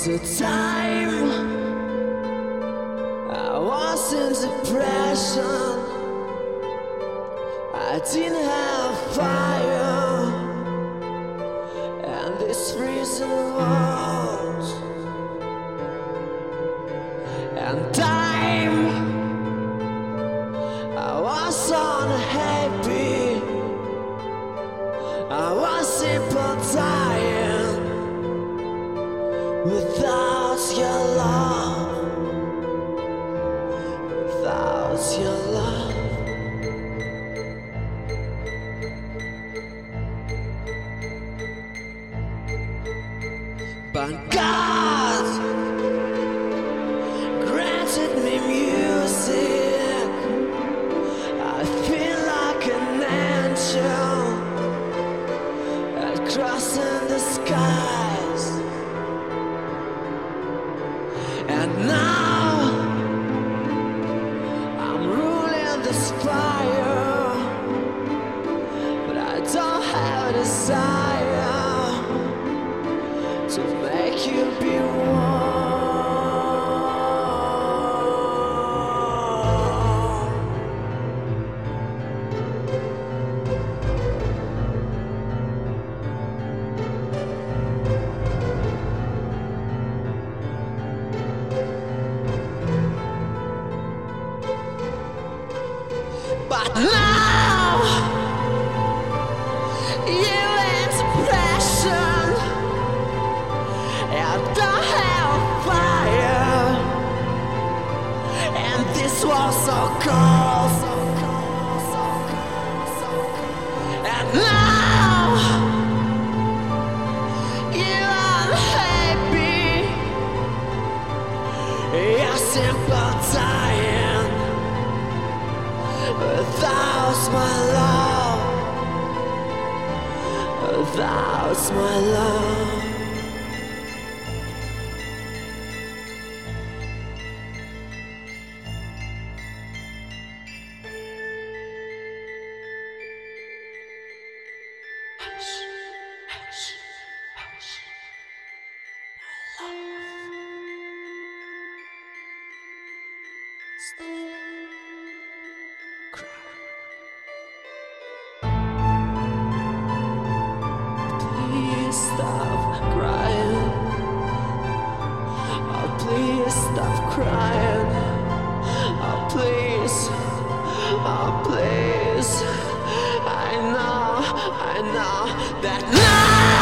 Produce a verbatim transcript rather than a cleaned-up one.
a time I was in depression. I didn't have fire and this freezing world. And time I was unhappy. I was simple dying without your love, without your love. But God granted me music. I feel like an angel crossing the skies. And now I'm ruling this fire, but I don't have a desire to make you be warm. But now you're in depression. I don't have fire, and this was so cold. And now you're unhappy. You're simple dying without my love, without my love. Hush, hush, hush, my love. Stop crying. Please stop crying. Oh, please stop crying. Oh, please. Oh, please. I know, I know that now.